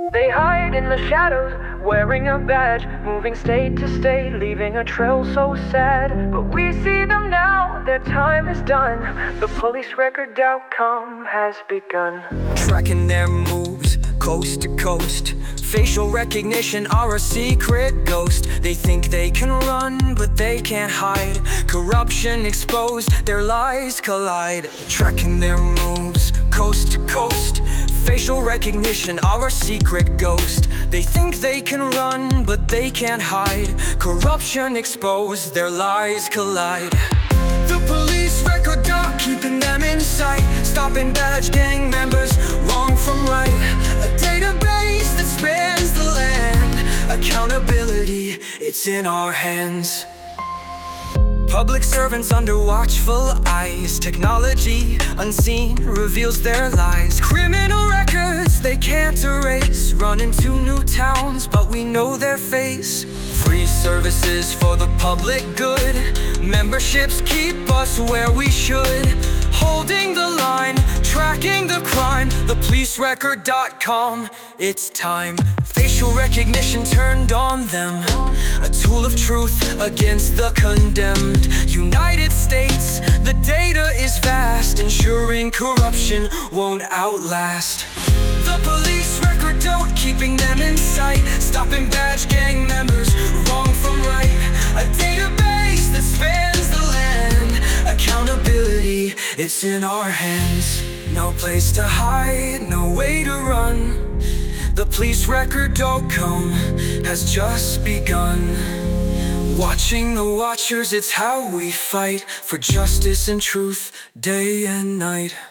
They hide in the shadows, wearing a badge, moving state to state, leaving a trail so sad. But we see them now, their time is done. The police record outcome has begun. Tracking their moves, coast to coast. Facial recognition are a secret ghost. They think they can run, but they can't hide. Corruption exposed, their lies collide. Tracking their moves, coast to coast. Facial recognition are a secret ghost. They think they can run, but they can't hide. Corruption exposed, their lies collide. The police record dog keeping them in sight, stopping badge gang members, wrong from right. A database that spans the land. Accountability, it's in our hands. Public servants under watchful eyes. Technology unseen reveals their lies. Criminal records they can't erase, running to new towns but we know their face. Free services for the public good. Memberships keep us where we should. Holding the line, tracking the crime. ThePoliceRecord.com, it's time. Facial recognition turned on them, a tool of truth against the condemned. United States, the data is vast, ensuring corruption won't outlast. The police record don't keeping them in sight, stopping badge gang members, wrong from right. A database that spans the land. Accountability, it's in our hands. No place to hide, no way to run. The ThePoliceRecord.com has just begun. Watching the watchers, it's how we fight for justice and truth day and night.